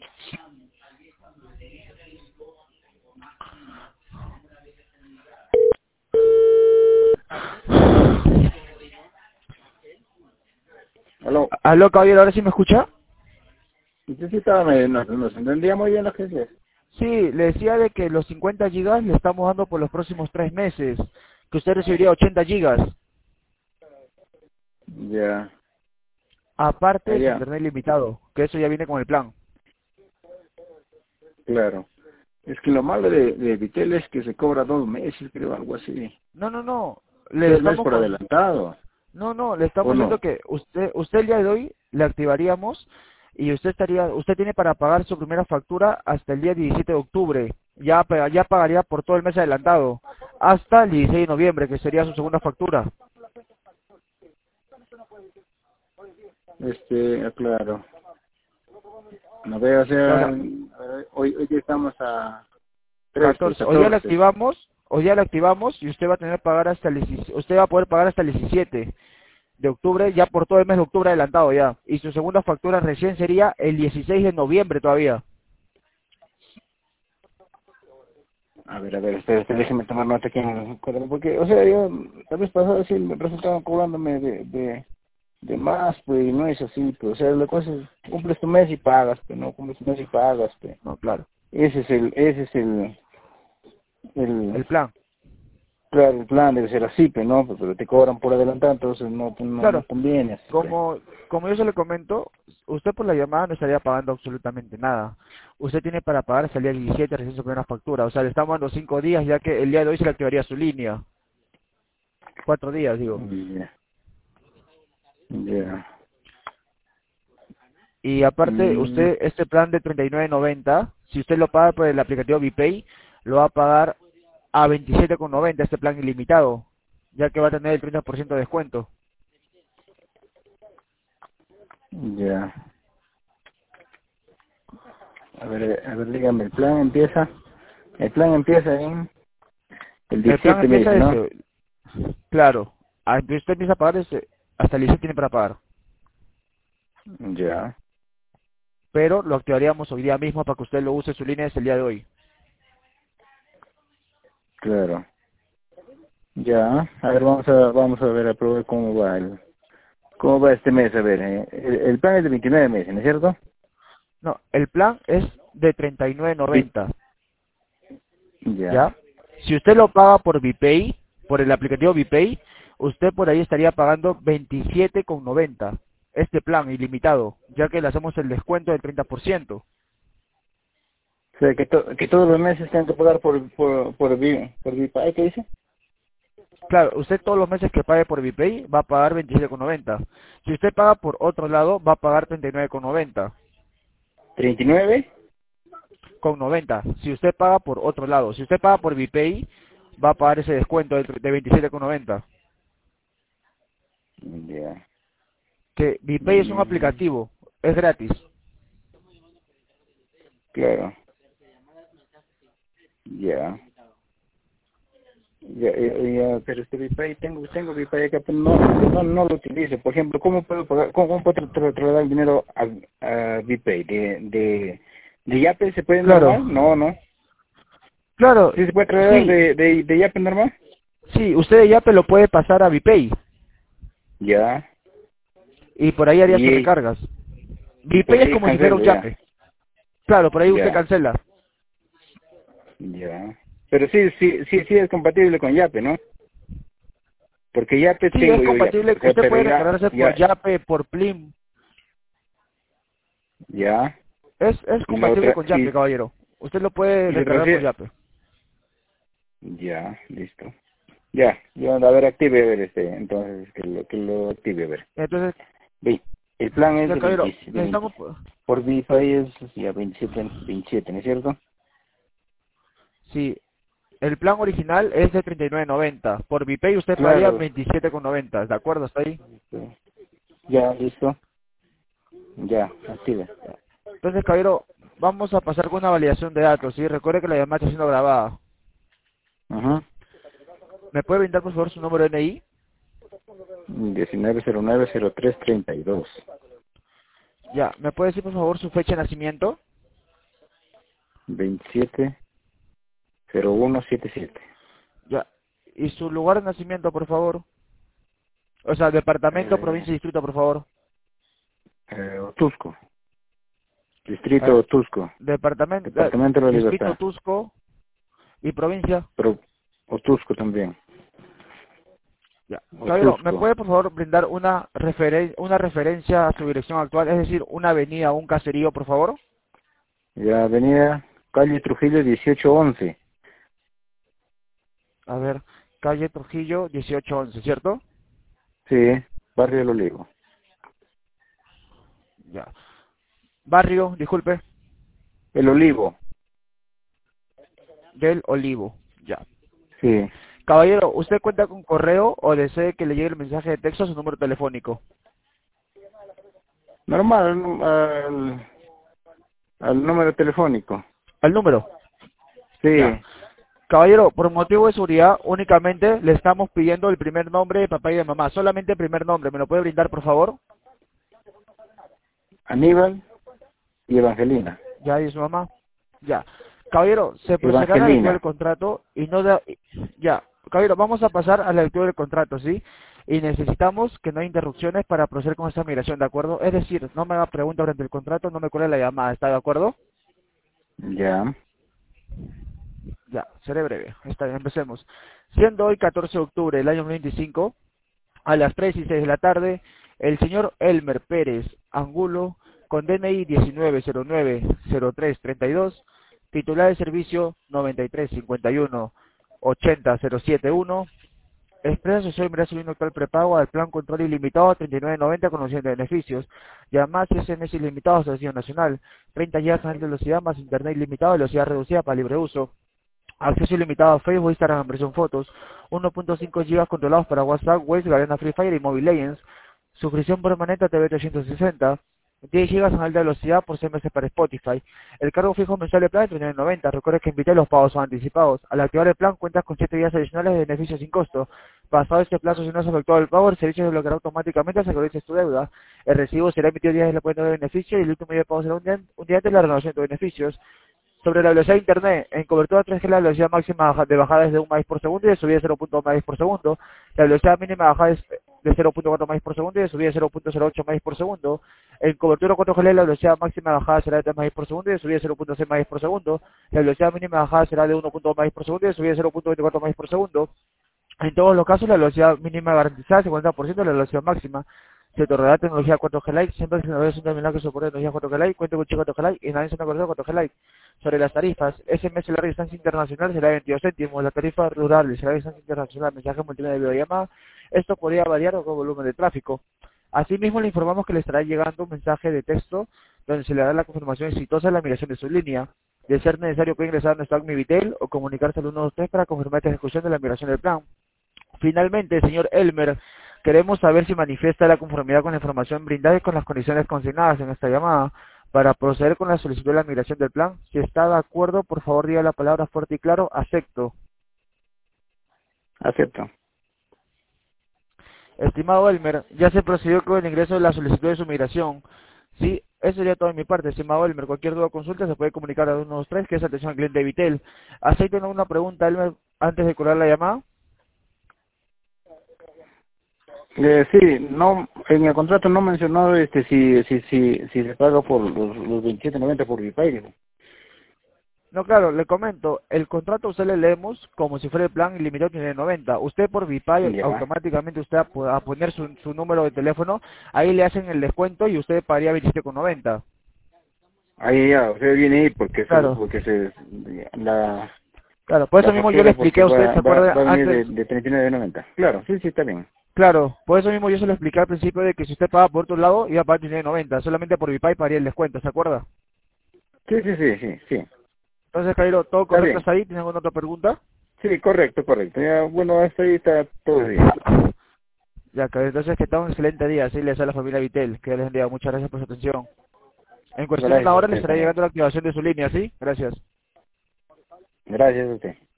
Aló. Aló, caballero, ¿ahora sí me escucha? Usted sí estaba, nos entendía muy bien lo que decía. Sí, le decía de que los 50 gigas le estamos dando por los próximos 3 meses, que usted recibiría 80 gigas, Ya, aparte de su allá, internet limitado, que eso ya viene con el plan. claro. Es que lo malo de Vitel es que se cobra 2 meses, creo, algo así. No, no, no, O le sea, no es estamos por con... adelantado, No, no, le ¿o estamos diciendo no? que usted el día de hoy le activaríamos y usted tiene para pagar su primera factura hasta el día 17 de octubre. Ya pagaría por todo el mes adelantado, hasta el 16 de noviembre, que sería su segunda factura. Claro. No veo, o O sea, sea, hoy ya estamos a 3 pues 14. catorce. Hoy ya le activamos y usted va a tener que pagar hasta el 17, usted va a poder pagar hasta el 17 de octubre, ya por todo el mes de octubre adelantado ya. Y su segunda factura recién sería el 16 de noviembre todavía. A ver, déjeme tomar nota aquí en el cuaderno, porque, o sea, yo, la vez pasada sí me resultaban cobrándome de más, pues, y no es así, pues, o sea, la cosa es, cumples tu mes y pagas, pues, no cumples tu mes y pagas, pues. No, claro. Ese es el, El plan. claro, el plan debe ser así, pues, ¿no? Pues, pero te cobran por adelantado, entonces no Claro. conviene así, pues. Como yo se le comento, usted por la llamada no estaría pagando absolutamente nada. Usted tiene para pagar hasta el día 17 recién su primera factura. O sea, le estamos dando 5 días, ya que el día de hoy se le activaría su línea. 4 días, digo. Ya, ya. Y aparte, Mm, usted, este plan de 39.90, si usted lo paga por el aplicativo VPay, lo va a pagar a 27.90, este plan ilimitado, ya que va a tener el 30% de descuento. ya. Dígame, el plan empieza en el El plan 17 me empieza dice, ¿no? desde, claro, usted empieza a pagar hasta el 17 tiene para pagar, Ya, pero lo activaríamos hoy día mismo para que usted lo use su línea desde el día de hoy. claro. Ya, a ver, vamos a ver, a probar cómo va este mes, a ver, el plan es de 29 meses, ¿no es cierto? No, el plan es de Sí. 39.90, Ya, ¿ya? Si usted lo paga por VPay, por el aplicativo VPay, usted por ahí estaría pagando 27.90. Este plan ilimitado, ya que le hacemos el descuento del 30%. o sea, que todos los meses tengo que pagar por Vipay, ¿qué dice? Claro, usted todos los meses que pague por VPay va a pagar 27.90. Si usted paga por otro lado, va a pagar 39.90. 39. Con 90. Si usted paga por otro lado, si usted paga por VPay, va a pagar ese descuento de 27.90. Ya. Que VPay es un Mm, aplicativo, es gratis. claro, ya. Ya, pero este Vipay, tengo Vipay acá, pero no lo utilizo. Por ejemplo, ¿cómo puedo pagar, cómo puedo trasladar el dinero a Vipay? ¿De Yape se puede Claro, normal? No. claro, ¿Sí se puede trasladar sí, de Yape normal? sí, usted ya lo puede pasar a VPay Ya. y por ahí haría sus Y, recargas. y por VPay es ahí como si fuera cancelo, un ya. Yape. Claro, por ahí usted Ya, cancela. ya. Pero sí es compatible con Yape, ¿no? Porque Yape Sí, es tengo yo Yape. compatible, O sea, usted pero puede recargarse por Yape, por Plim. ya. Es Y la compatible otra, con Yape, caballero. Usted lo puede y se recargar por transfiere. Yape. Ya, listo. Ya, yo, a ver, active, a ver, entonces, que lo active, a ver. Entonces, Ve, el plan es ya de caballero, 20 de 20 necesitamos, por Wi-Fi es ya 27, ¿no es cierto? sí, el plan original es de 39.90. Por VPay usted pagaría Claro. 27.90, ¿de acuerdo? ¿Está ahí? Ya, listo. Ya, active. Entonces, caballero, vamos a pasar con una validación de datos, ¿sí? Recuerde que la llamada está siendo grabada. Ajá. ¿Me puede brindar, por favor, su número de NI? 19090332. Ya. ¿Me puede decir, por favor, su fecha de nacimiento? 270177. Ya. ¿Y su lugar de nacimiento, por favor? O sea, departamento, provincia y distrito, por favor. Otusco. A Distrito ver, Otusco. departamento, Departamento de la distrito Libertad. Tusco y provincia. Pero Otusco también. Ya. Caballero, ¿me Otusco. puede por favor brindar una referencia a su dirección actual? Es decir, una avenida o un caserío, por favor. Ya avenida calle Trujillo 1811. A ver, calle Trujillo 1811, ¿cierto? Sí, Barrio del Olivo. Ya. Barrio, disculpe, El Olivo. del Olivo. Ya. Sí. Caballero, ¿usted cuenta con correo o desee que le llegue el mensaje de texto a su número telefónico? Normal, al número telefónico. ¿Al número? Ya. Sí. Caballero, por motivo de seguridad, únicamente le estamos pidiendo el primer nombre de papá y de mamá. Solamente el primer nombre. ¿Me lo puede brindar, por favor? Aníbal y Evangelina. Ya, ¿y su mamá? Ya. Caballero, se procederá a la lectura del Evangelina. contrato y no da... Ya. Caballero, vamos a pasar a la lectura del contrato, ¿sí? Y necesitamos que no haya interrupciones para proceder con esta migración, ¿de acuerdo? Es decir, no me haga preguntas durante el contrato, no me cuele la llamada, ¿está de acuerdo? Ya. Ya, seré breve. Está bien, empecemos. Siendo hoy 14 de octubre del año 2025, a las 3:06 de la tarde, el señor Elmer Pérez Angulo, con DNI 19090332, titular de servicio 9351-80071, expresa su deseo de ingreso de un actual prepago al plan control ilimitado 39.90 con opción de beneficios, llamadas y SMS ilimitados a Asociación Nacional, 30 GB de velocidad más internet ilimitado, velocidad reducida para libre uso, acceso ilimitado a Facebook, Instagram en versión fotos, 1.5 GB controlados para WhatsApp, Waze, Garena Free Fire y Mobile Legends, suscripción permanente a TV 360, 10 GB en alta velocidad por 6 meses para Spotify. El cargo fijo mensual de plan es 39.90. Recuerda que invité los pagos son anticipados. Al activar el plan cuentas con 7 días adicionales de beneficios sin costo. Pasado este plazo, si no se ha efectuado el pago, el servicio se bloqueará automáticamente hasta que realices tu deuda. El recibo será emitido días de la cuenta de beneficio y el último día de pago será un día antes de la renovación de tus beneficios. Sobre la velocidad de Internet, en cobertura 3G la velocidad máxima de bajada es de 1 Mbps por segundo y de subida de 0.1 Mbps por segundo. La velocidad mínima de bajada es de 0.4 Mbps por segundo y de subida de 0.08 Mbps por segundo. En cobertura 4G la velocidad máxima de bajada será de 3 Mbps por segundo y de subida de 0.6 Mbps por segundo. La velocidad mínima de bajada será de 1.2 Mbps por segundo y de subida de 0.24 Mbps por segundo. En todos los casos, la velocidad mínima garantizada es 50% de la velocidad máxima. Se otorgará tecnología 4G Lite, siempre que se nos un terminal que soporte tecnología 4G Lite, cuenta con chip 4G Lite y nadie se una 4G Lite. Sobre las tarifas, SMS larga distancia internacional será de 22 céntimos, la tarifa rural será de distancia internacional, mensaje multimedia de videollamada, esto podría variar con volumen de tráfico. Asimismo, le informamos que le estará llegando un mensaje de texto donde se le dará la confirmación exitosa de la migración de su línea. De ser necesario, puede ingresar a nuestro Acmivitel o comunicarse al 123 para confirmar esta ejecución de la migración del plan. Finalmente, señor Elmer, queremos saber si manifiesta la conformidad con la información brindada y con las condiciones consignadas en esta llamada para proceder con la solicitud de la migración del plan. Si está de acuerdo, por favor diga la palabra fuerte y claro, acepto. Acepto. Estimado Elmer, ya se procedió con el ingreso de la solicitud de su migración. Sí, eso sería todo de mi parte, estimado Elmer. Cualquier duda o consulta se puede comunicar a 123, que es atención al cliente de Vitel. ¿Aceptan alguna pregunta, Elmer, antes de colgar la llamada? Sí, no, en el contrato no mencionó si se paga por los 27.90 por Vipay. No, claro, le comento, el contrato usted le leemos como si fuera el plan ilimitado tiene 90. Usted por Vipay Ya. automáticamente usted a poner su número de teléfono, ahí le hacen el descuento y usted pagaría 27,90. Ahí ya, usted viene ahí porque Claro, la claro, por eso la mismo yo le factura expliqué porque a usted, ¿se acuerda? va a venir Antes, de 39.90. Claro, sí, está bien. claro, por eso mismo yo se lo expliqué al principio de que si usted paga por otro lado, iba a pagar 39,90, solamente por Vipay pagaría el descuento, ¿se acuerda? Sí. Entonces, Cairo, ¿todo Está correcto bien. hasta ahí? ¿Tiene alguna otra pregunta? Sí, correcto. Ya, bueno, hasta ahí está todo bien. Ya, Cairo, entonces que tenga un excelente día, así le desea a la familia Vitel, que les bendiga, muchas gracias por su atención. En cuestión de una Gracias a hora le usted estará también. llegando la activación de su línea, ¿sí? Gracias. Gracias a usted.